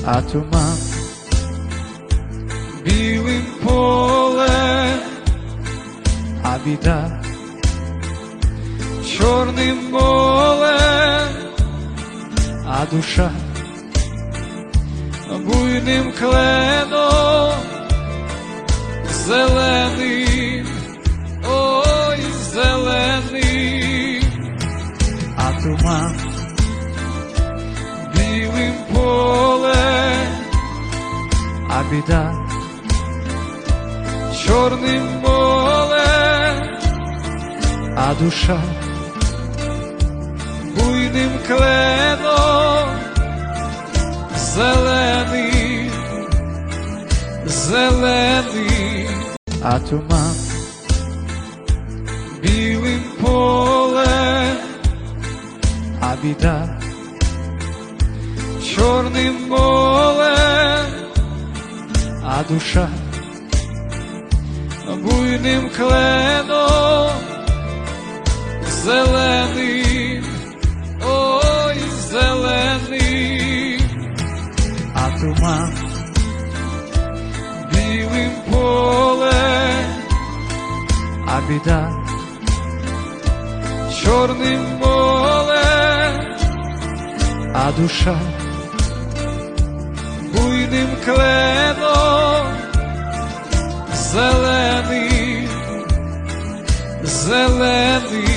а туман білим полем, а біда чорним молем, а душа буйним кленом зеленим, ой, зеленим, а туман білим полем, а біда чорним молем, а душа буйним кленом зеленим, зеленим, а туман білим полем, а біда чорним молем, а душа буйним кленом зеленим, ой, зеленим, а туман білим полем, а біда чорним молем, а душа буйним кленом зеленим, зеленим.